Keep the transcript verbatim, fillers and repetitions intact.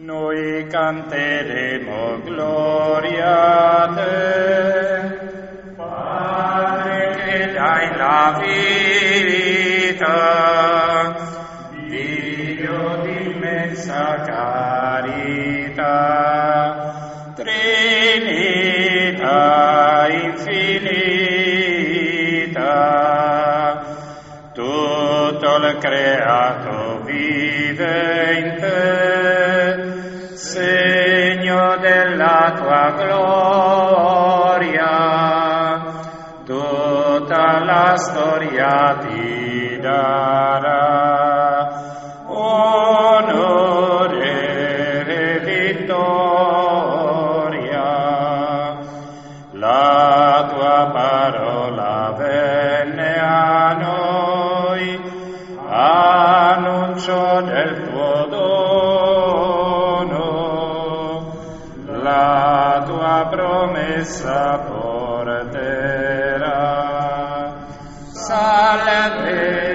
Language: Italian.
Noi canteremo gloria a te, Padre che dai la vita, Dio di immensa carità, Trinità infinita, tutto il creato vive in te, segno della tua gloria, tutta la storia ti darà onore e vittoria. La tua parola venne a noi, annuncio del tuo dono, la tua promessa porterà. Salve